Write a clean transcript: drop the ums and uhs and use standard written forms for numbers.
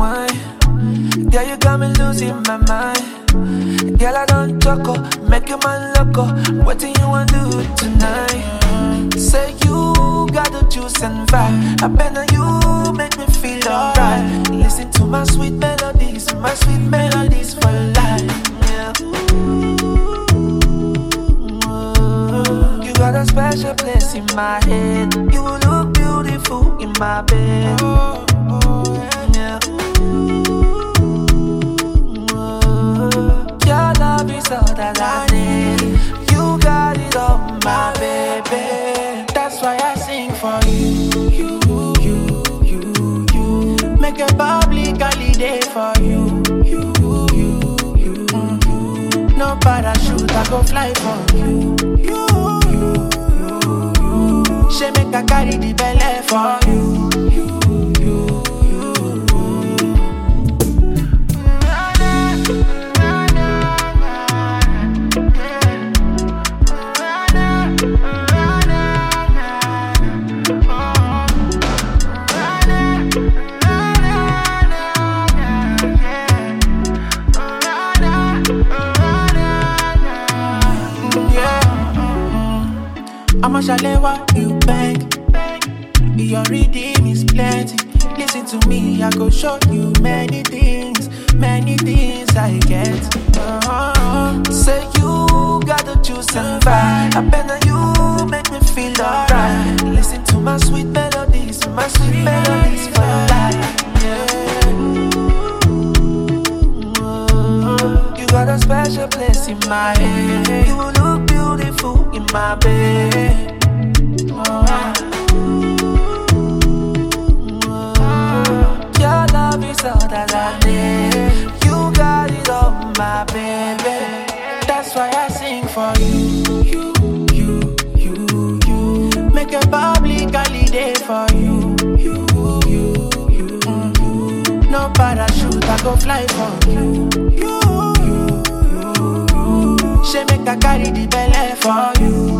wine. Girl, you got me losing my mind. Girl, I don't choco, make your man loco. What do you want to do tonight? Say you got the juice and vibe. I bet now you make me feel alright. Listen to my sweet melodies for life. Yeah. You got a special place in my head. You look beautiful in my bed. Yeah. Your love is all that I need. You got it all, my baby. That's why I sing for you. Make a public holiday for you. No parachute, I go fly for you. She make a carry the belly for you. I'ma shalewa you bang. Your redeem is plenty. Listen to me, I go show you many things I get. Say you got the juice and vibe. I bet now you make me feel alright. Listen to my sweet melodies for life. Yeah. You got a special place in my head. You look beautiful in my bed. Your love is all that I need. You got it all, my baby. That's why I sing for you. Make a public holiday for you. No parachute, I go fly for you. She make a carry the belly for you.